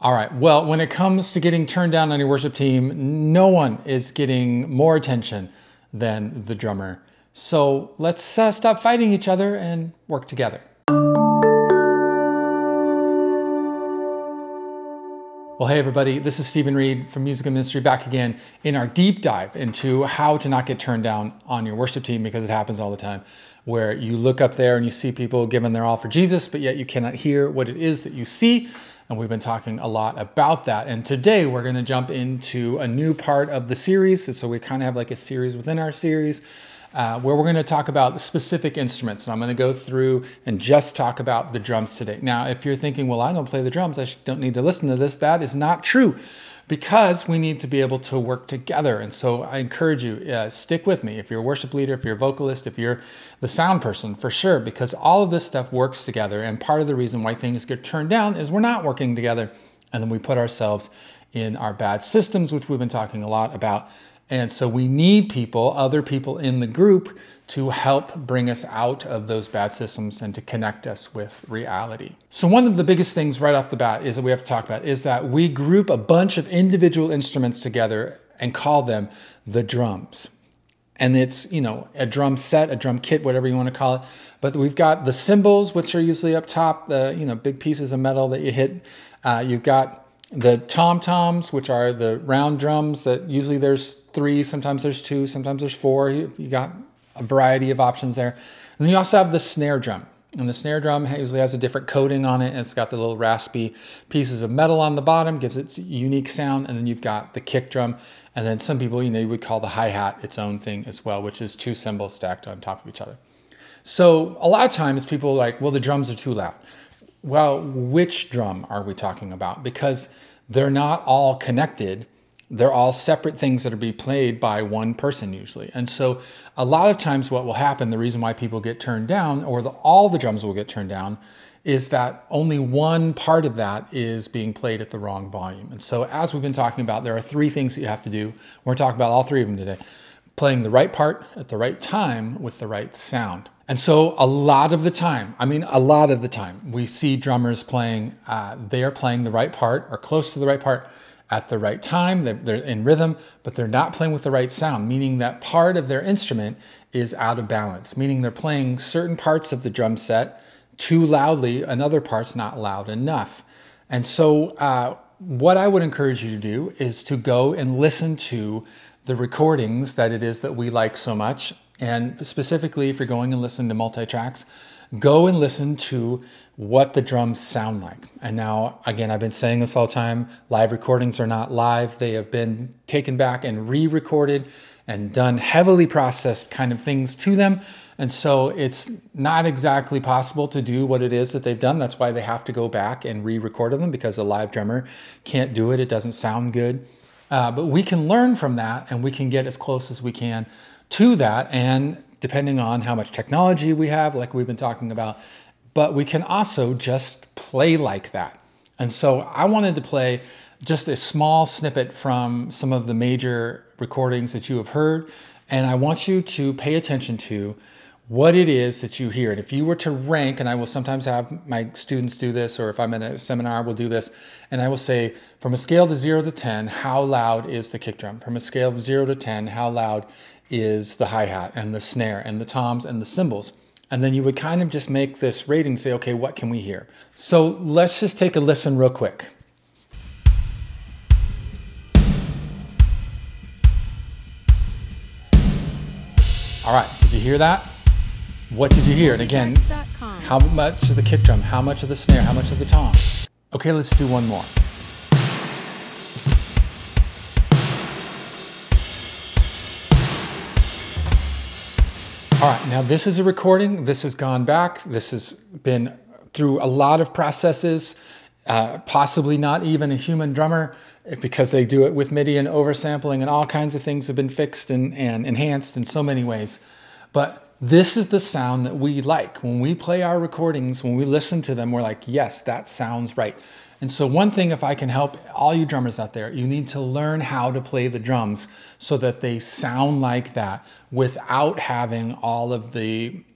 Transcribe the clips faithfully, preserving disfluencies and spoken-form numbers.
All right. Well, when it comes to getting turned down on your worship team, no one is getting more attention than the drummer. So let's uh, stop fighting each other and work together. Well, hey everybody, this is Stephen Reed from Music and Ministry back again in our deep dive into how to not get turned down on your worship team, because it happens all the time, where you look up there and you see people giving their all for Jesus, but yet you cannot hear what it is that you see. And we've been talking a lot about that. And today we're going to jump into a new part of the series. So we kind of have like a series within our series uh, where we're going to talk about specific instruments. And I'm going to go through and just talk about the drums today. Now, if you're thinking, well, I don't play the drums, I don't need to listen to this, that is not true, because we need to be able to work together. And so I encourage you, uh, stick with me. If you're a worship leader, if you're a vocalist, if you're the sound person, for sure, because all of this stuff works together. And part of the reason why things get turned down is we're not working together. And then we put ourselves in our bad systems, which we've been talking a lot about. And so we need people, other people in the group, to help bring us out of those bad systems and to connect us with reality. So one of the biggest things right off the bat is that we have to talk about is that we group a bunch of individual instruments together and call them the drums. And it's, you know, a drum set, a drum kit, whatever you want to call it. But we've got the cymbals, which are usually up top, the, you know, big pieces of metal that you hit. Uh, you've got the tom-toms, which are the round drums that usually there's three, sometimes there's two, sometimes there's four. You, you got a variety of options there. And then you also have the snare drum. And the snare drum usually has a different coating on it. And it's got the little raspy pieces of metal on the bottom, gives it a unique sound. And then you've got the kick drum. And then some people, you know, you would call the hi-hat its own thing as well, which is two cymbals stacked on top of each other. So a lot of times people are like, well, the drums are too loud. Well, which drum are we talking about? Because they're not all connected. They're all separate things that are being played by one person usually. And so a lot of times what will happen, the reason why people get turned down, or the, all the drums will get turned down, is that only one part of that is being played at the wrong volume. And so as we've been talking about, there are three things that you have to do. We're talking about all three of them today. Playing the right part at the right time with the right sound. And so a lot of the time, I mean, a lot of the time, we see drummers playing, uh, they are playing the right part or close to the right part at the right time. They're, they're in rhythm, but they're not playing with the right sound, meaning that part of their instrument is out of balance, meaning they're playing certain parts of the drum set too loudly and other parts not loud enough. And so uh, what I would encourage you to do is to go and listen to the recordings that it is that we like so much. And specifically, if you're going and listening to multi-tracks, go and listen to what the drums sound like. And now, again, I've been saying this all the time, live recordings are not live. They have been taken back and re-recorded and done heavily processed kind of things to them. And so it's not exactly possible to do what it is that they've done. That's why they have to go back and re-record them, because a live drummer can't do it. It doesn't sound good. Uh, but we can learn from that, and we can get as close as we can to that. And depending on how much technology we have, like we've been talking about, but we can also just play like that. And so I wanted to play just a small snippet from some of the major recordings that you have heard. And I want you to pay attention to what it is that you hear. And if you were to rank, and I will sometimes have my students do this, or if I'm in a seminar, we'll do this, and I will say, from a scale to zero to ten, how loud is the kick drum? From a scale of zero to ten, how loud is the hi-hat and the snare and the toms and the cymbals? And then you would kind of just make this rating, say, okay, what can we hear? So let's just take a listen real quick. All right, did you hear that? What did you hear? And again, how much of the kick drum, how much of the snare, how much of the toms? Okay, let's do one more. All right, now this is a recording. This has gone back. This has been through a lot of processes, uh, possibly not even a human drummer, because they do it with MIDI and oversampling, and all kinds of things have been fixed and, and enhanced in so many ways. But this is the sound that we like. When we play our recordings, when we listen to them, we're like, yes, that sounds right. And so one thing, if I can help all you drummers out there, you need to learn how to play the drums so that they sound like that without having all of the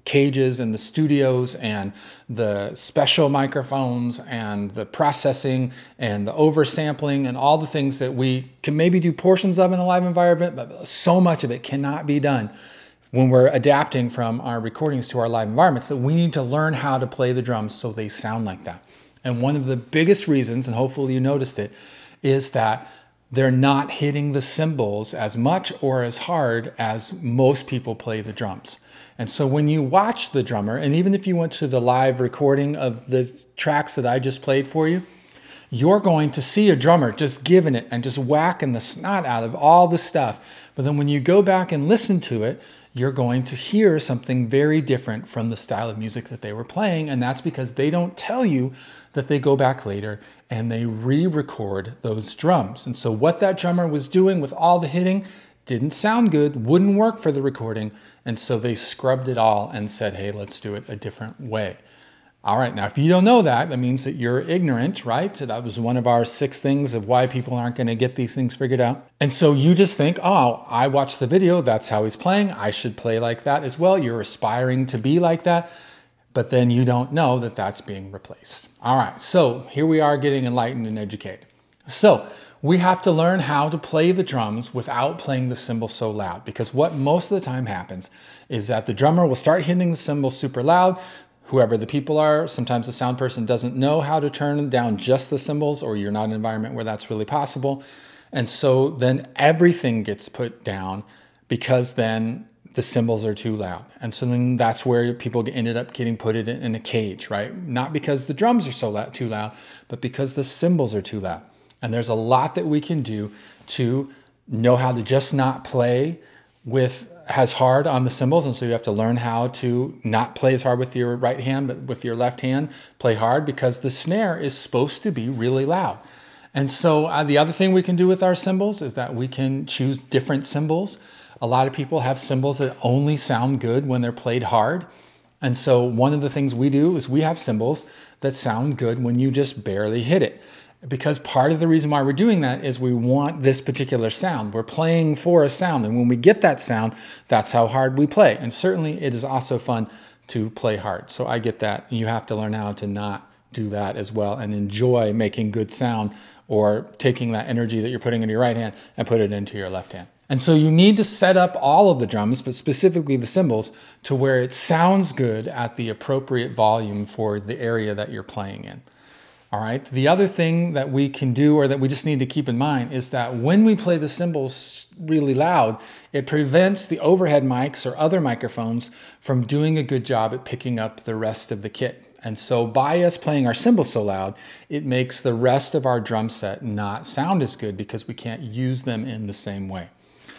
cages and the studios and the special microphones and the processing and the oversampling and all the things that we can maybe do portions of in a live environment, but so much of it cannot be done when we're adapting from our recordings to our live environments, that we need to learn how to play the drums so they sound like that. And one of the biggest reasons, and hopefully you noticed it, is that they're not hitting the cymbals as much or as hard as most people play the drums. And so when you watch the drummer, and even if you went to the live recording of the tracks that I just played for you, you're going to see a drummer just giving it and just whacking the snot out of all the stuff. But then when you go back and listen to it, you're going to hear something very different from the style of music that they were playing. And that's because they don't tell you that they go back later and they re-record those drums. And so what that drummer was doing with all the hitting didn't sound good, wouldn't work for the recording. And so they scrubbed it all and said, hey, let's do it a different way. All right, now if you don't know that, that means that you're ignorant, right? So that was one of our six things of why people aren't going to get these things figured out. And so you just think, oh, I watched the video, that's how he's playing, I should play like that as well. You're aspiring to be like that, but then you don't know that that's being replaced. All right, so here we are getting enlightened and educated. So we have to learn how to play the drums without playing the cymbal so loud, because what most of the time happens is that the drummer will start hitting the cymbal super loud. Whoever the people are, sometimes the sound person doesn't know how to turn down just the cymbals, or you're not in an environment where that's really possible. And so then everything gets put down because then the cymbals are too loud. And so then that's where people ended up getting put in, in a cage, right? Not because the drums are so loud, too loud, but because the cymbals are too loud. And there's a lot that we can do to know how to just not play with as hard on the cymbals, and so you have to learn how to not play as hard with your right hand, but with your left hand, play hard, because the snare is supposed to be really loud. And so uh, the other thing we can do with our cymbals is that we can choose different cymbals. A lot of people have cymbals that only sound good when they're played hard. And so one of the things we do is we have cymbals that sound good when you just barely hit it. Because part of the reason why we're doing that is we want this particular sound. We're playing for a sound, and when we get that sound, that's how hard we play. And certainly it is also fun to play hard. So I get that. You have to learn how to not do that as well and enjoy making good sound, or taking that energy that you're putting into your right hand and put it into your left hand. And so you need to set up all of the drums, but specifically the cymbals, to where it sounds good at the appropriate volume for the area that you're playing in. All right. The other thing that we can do, or that we just need to keep in mind, is that when we play the cymbals really loud, it prevents the overhead mics or other microphones from doing a good job at picking up the rest of the kit. And so by us playing our cymbals so loud, it makes the rest of our drum set not sound as good because we can't use them in the same way.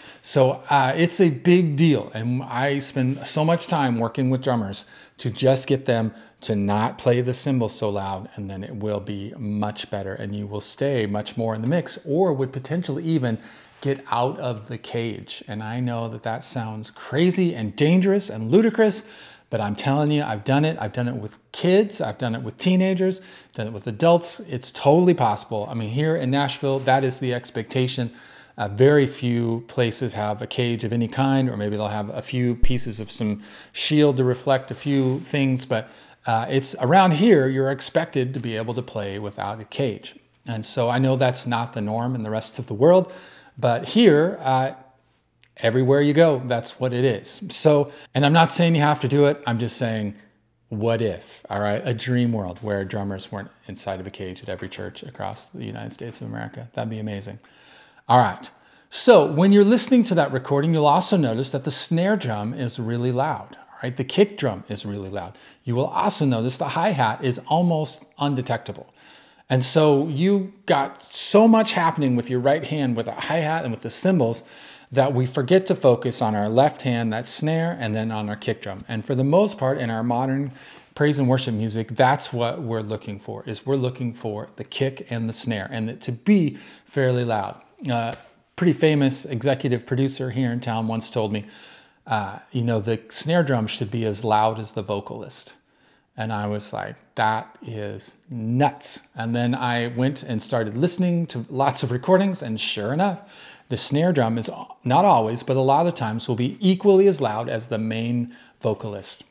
So uh, it's a big deal. And I spend so much time working with drummers to just get them to not play the cymbals so loud, and then it will be much better and you will stay much more in the mix, or would potentially even get out of the cage. And I know that that sounds crazy and dangerous and ludicrous, but I'm telling you, I've done it. I've done it with kids. I've done it with teenagers. I've done it with adults. It's totally possible. I mean, here in Nashville, that is the expectation. Uh, very few places have a cage of any kind, or maybe they'll have a few pieces of some shield to reflect a few things, but uh, it's around here, you're expected to be able to play without a cage. And so I know that's not the norm in the rest of the world, but here, uh, everywhere you go, that's what it is. So, and I'm not saying you have to do it. I'm just saying, what if, all right, a dream world where drummers weren't inside of a cage at every church across the United States of America. That'd be amazing. All right. So when you're listening to that recording, you'll also notice that the snare drum is really loud. All right. The kick drum is really loud. You will also notice the hi-hat is almost undetectable. And so you got so much happening with your right hand with the hi-hat and with the cymbals that we forget to focus on our left hand, that snare, and then on our kick drum. And for the most part in our modern praise and worship music, that's what we're looking for, is we're looking for the kick and the snare, and it to be fairly loud. Uh, pretty famous executive producer here in town once told me, uh, you know, the snare drum should be as loud as the vocalist. And I was like, that is nuts. And then I went and started listening to lots of recordings, and sure enough, the snare drum is not always, but a lot of times will be equally as loud as the main vocalist.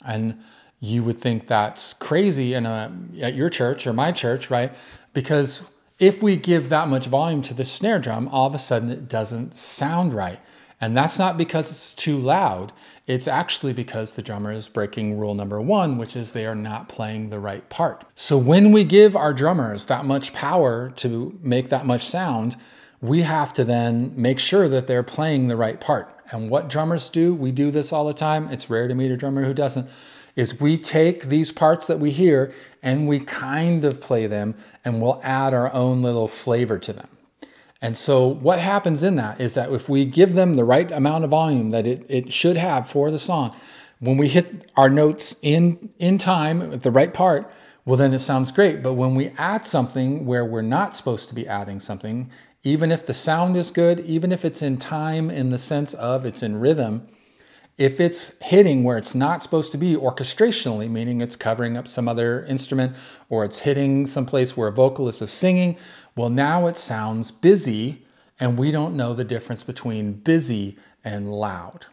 And you would think that's crazy in a, at your church or my church, right? Because if we give that much volume to the snare drum, all of a sudden it doesn't sound right. And that's not because it's too loud. It's actually because the drummer is breaking rule number one, which is they are not playing the right part. So when we give our drummers that much power to make that much sound, we have to then make sure that they're playing the right part. And what drummers do, we do this all the time. It's rare to meet a drummer who doesn't, is we take these parts that we hear and we kind of play them and we'll add our own little flavor to them. And so what happens in that is that if we give them the right amount of volume that it, it should have for the song, when we hit our notes in, in time at the right part, well, then it sounds great. But when we add something where we're not supposed to be adding something, even if the sound is good, even if it's in time in the sense of it's in rhythm, if it's hitting where it's not supposed to be orchestrationally, meaning it's covering up some other instrument or it's hitting someplace where a vocalist is singing, well, now it sounds busy and we don't know the difference between busy and loud.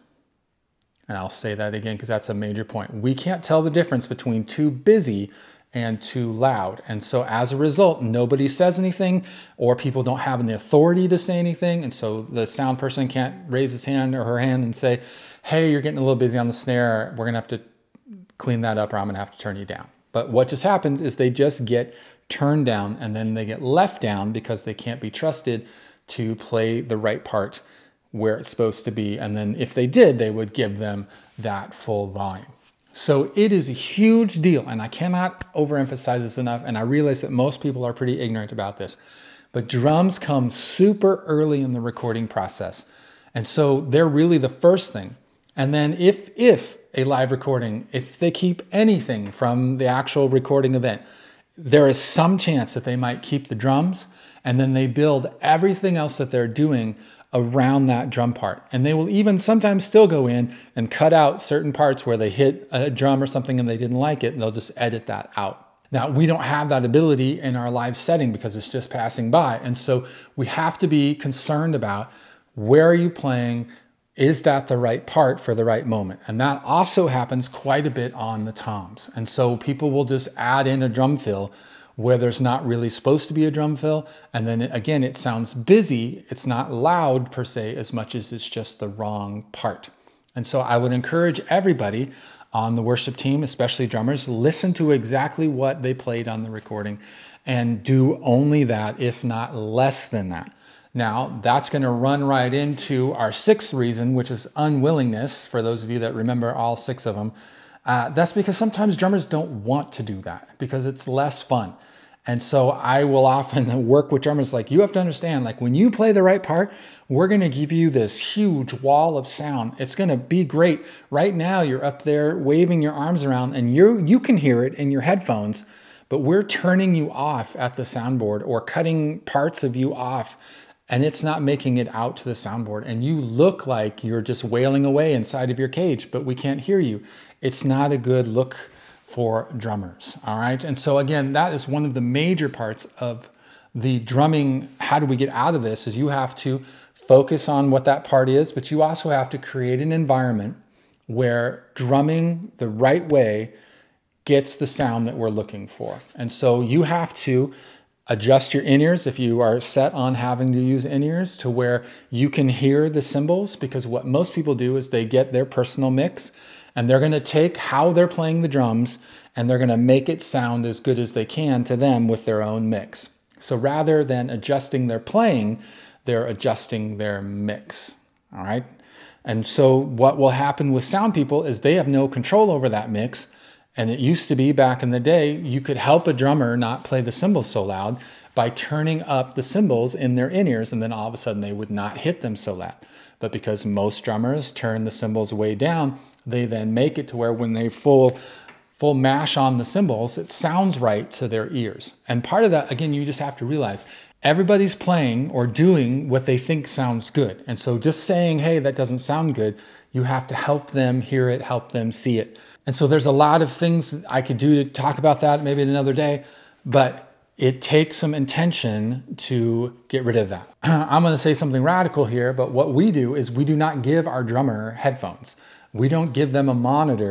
And I'll say that again because that's a major point. We can't tell the difference between too busy and too loud. And so as a result, nobody says anything or people don't have the authority to say anything. And so the sound person can't raise his hand or her hand and say, hey, you're getting a little busy on the snare. We're going to have to clean that up or I'm going to have to turn you down. But what just happens is they just get turned down and then they get left down because they can't be trusted to play the right part where it's supposed to be. And then if they did, they would give them that full volume. So it is a huge deal, and I cannot overemphasize this enough, and I realize that most people are pretty ignorant about this, but drums come super early in the recording process. And so they're really the first thing. And then if, if a live recording, if they keep anything from the actual recording event, there is some chance that they might keep the drums, and then they build everything else that they're doing around that drum part. And they will even sometimes still go in and cut out certain parts where they hit a drum or something and they didn't like it, and they'll just edit that out. Now, we don't have that ability in our live setting because it's just passing by. And so we have to be concerned about where are you playing? Is that the right part for the right moment? And that also happens quite a bit on the toms. And so people will just add in a drum fill where there's not really supposed to be a drum fill. And then again, it sounds busy. It's not loud per se as much as it's just the wrong part. And so I would encourage everybody on the worship team, especially drummers, listen to exactly what they played on the recording and do only that, if not less than that. Now, that's going to run right into our sixth reason, which is unwillingness, for those of you that remember all six of them. Uh, that's because sometimes drummers don't want to do that because it's less fun. And so I will often work with drummers like, you have to understand, like when you play the right part, we're going to give you this huge wall of sound. It's going to be great. Right now, you're up there waving your arms around and you you can hear it in your headphones, but we're turning you off at the soundboard or cutting parts of you off, and it's not making it out to the soundboard. And you look like you're just wailing away inside of your cage, but we can't hear you. It's not a good look for drummers, all right? And so again, that is one of the major parts of the drumming. How do we get out of this? Is you have to focus on what that part is, but you also have to create an environment where drumming the right way gets the sound that we're looking for. And so you have to adjust your in-ears if you are set on having to use in-ears to where you can hear the cymbals, because what most people do is they get their personal mix and they're going to take how they're playing the drums and they're going to make it sound as good as they can to them with their own mix. So rather than adjusting their playing, they're adjusting their mix. All right. And so what will happen with sound people is they have no control over that mix. And it used to be back in the day, you could help a drummer not play the cymbals so loud by turning up the cymbals in their in-ears, and then all of a sudden they would not hit them so loud. But because most drummers turn the cymbals way down, they then make it to where when they full full mash on the cymbals, it sounds right to their ears. And part of that, again, you just have to realize everybody's playing or doing what they think sounds good. And so just saying, hey, that doesn't sound good, you have to help them hear it, help them see it. And so there's a lot of things I could do to talk about that maybe another day, but it takes some intention to get rid of that. I'm going to say something radical here, but what we do is we do not give our drummer headphones. We don't give them a monitor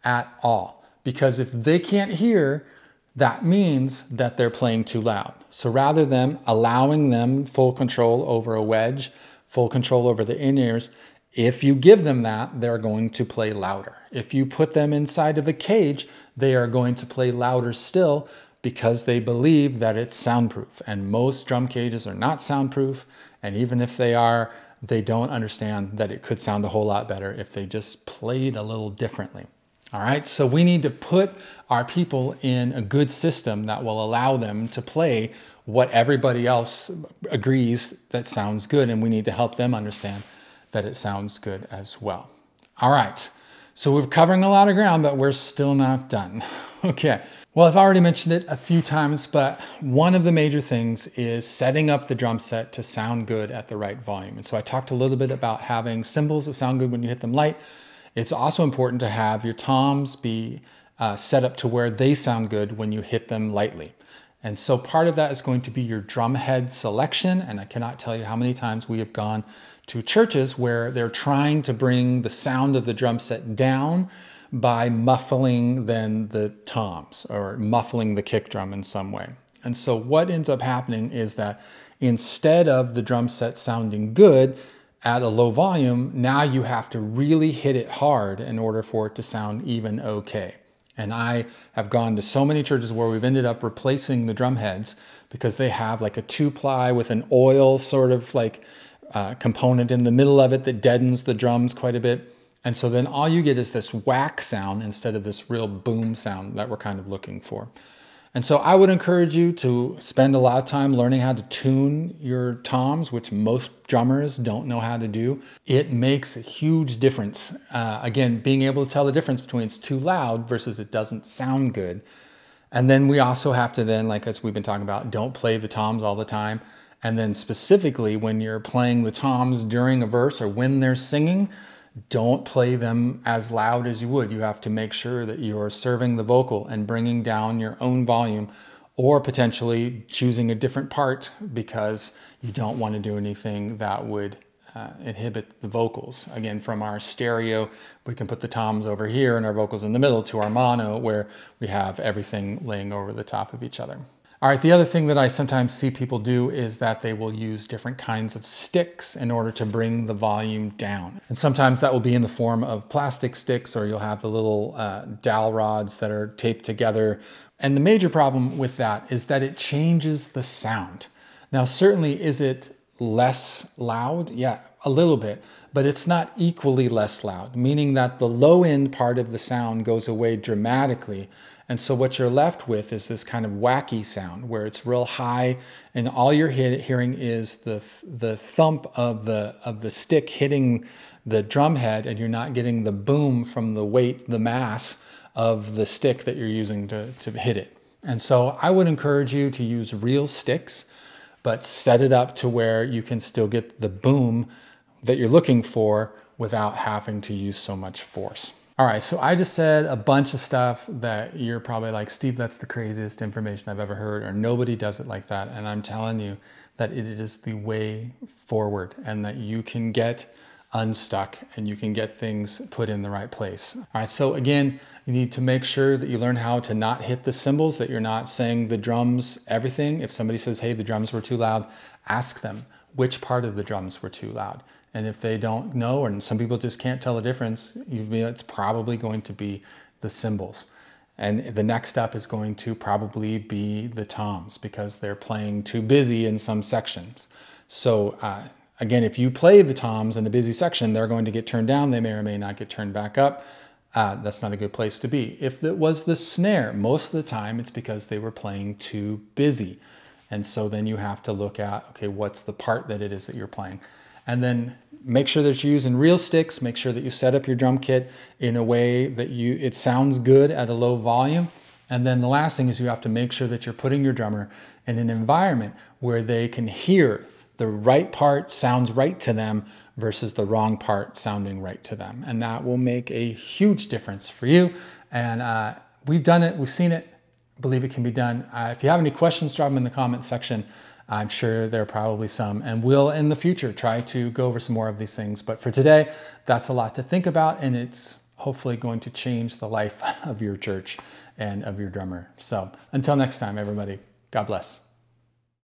at all. Because if they can't hear, that means that they're playing too loud. So rather than allowing them full control over a wedge, full control over the in-ears, if you give them that, they're going to play louder. If you put them inside of a cage, they are going to play louder still because they believe that it's soundproof. And most drum cages are not soundproof. And even if they are, they don't understand that it could sound a whole lot better if they just played a little differently. All right, so we need to put our people in a good system that will allow them to play what everybody else agrees that sounds good, and we need to help them understand that it sounds good as well. All right, so we're covering a lot of ground, but we're still not done. Okay, well, I've already mentioned it a few times, but one of the major things is setting up the drum set to sound good at the right volume. And so I talked a little bit about having cymbals that sound good when you hit them light. It's also important to have your toms be uh, set up to where they sound good when you hit them lightly. And so part of that is going to be your drum head selection. And I cannot tell you how many times we have gone to churches where they're trying to bring the sound of the drum set down by muffling then the toms or muffling the kick drum in some way. And so what ends up happening is that instead of the drum set sounding good at a low volume, now you have to really hit it hard in order for it to sound even okay. And I have gone to so many churches where we've ended up replacing the drum heads because they have like a two ply with an oil sort of like uh, component in the middle of it that deadens the drums quite a bit. And so then all you get is this whack sound instead of this real boom sound that we're kind of looking for. And so I would encourage you to spend a lot of time learning how to tune your toms, which most drummers don't know how to do. It makes a huge difference. Uh, again, being able to tell the difference between it's too loud versus it doesn't sound good. And then we also have to then, like as we've been talking about, don't play the toms all the time. And then specifically when you're playing the toms during a verse or when they're singing, don't play them as loud as you would. You have to make sure that you're serving the vocal and bringing down your own volume, or potentially choosing a different part because you don't want to do anything that would uh, inhibit the vocals. Again, from our stereo, we can put the toms over here and our vocals in the middle, to our mono where we have everything laying over the top of each other. All right, the other thing that I sometimes see people do is that they will use different kinds of sticks in order to bring the volume down. And sometimes that will be in the form of plastic sticks, or you'll have the little uh, dowel rods that are taped together. And the major problem with that is that it changes the sound. Now, certainly, is it less loud? Yeah, a little bit, but it's not equally less loud, meaning that the low end part of the sound goes away dramatically. And so what you're left with is this kind of wacky sound where it's real high and all you're hit, hearing is the the thump of the of the stick hitting the drum head, and you're not getting the boom from the weight, the mass of the stick that you're using to, to hit it. And so I would encourage you to use real sticks, but set it up to where you can still get the boom that you're looking for without having to use so much force. All right, so I just said a bunch of stuff that you're probably like, Steve, that's the craziest information I've ever heard, or nobody does it like that. And I'm telling you that it is the way forward, and that you can get unstuck and you can get things put in the right place. All right, so again, you need to make sure that you learn how to not hit the cymbals, that you're not saying the drums, everything. If somebody says, hey, the drums were too loud, ask them which part of the drums were too loud. And if they don't know, and some people just can't tell the difference, you mean it's probably going to be the cymbals. And the next step is going to probably be the toms, because they're playing too busy in some sections. So uh, again, if you play the toms in a busy section, they're going to get turned down. They may or may not get turned back up. Uh, that's not a good place to be. If it was the snare, most of the time it's because they were playing too busy. And so then you have to look at, okay, what's the part that it is that you're playing? And then make sure that you're using real sticks. Make sure that you set up your drum kit in a way that you it sounds good at a low volume. And then the last thing is you have to make sure that you're putting your drummer in an environment where they can hear the right part sounds right to them versus the wrong part sounding right to them. And that will make a huge difference for you. And uh, we've done it. We've seen it. I believe it can be done. Uh, if you have any questions, drop them in the comment section. I'm sure there are probably some, and we'll in the future try to go over some more of these things. But for today, that's a lot to think about, and it's hopefully going to change the life of your church and of your drummer. So until next time, everybody, God bless.